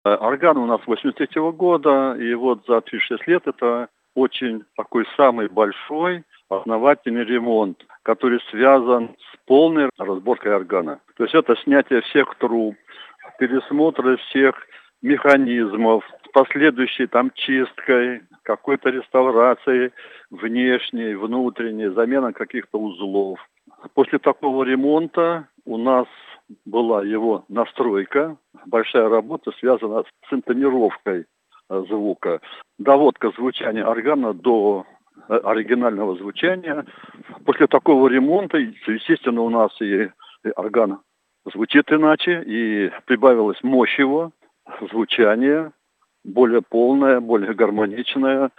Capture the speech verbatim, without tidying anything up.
Э, Орган у нас восемьдесят третьего года, и вот за тридцать шесть лет это очень такой самый большой основательный ремонт, который связан с полной разборкой органа. То есть это снятие всех труб, пересмотр всех механизмов, с последующей там чисткой, какой-то реставрацией внешней, внутренней, замена каких-то узлов. После такого ремонта у нас была его настройка, большая работа связана с интонировкой э, звука, доводка звучания органа до э, оригинального звучания. После такого ремонта, естественно, у нас и, и орган звучит иначе, и прибавилась мощь его, звучание более полное, более гармоничное.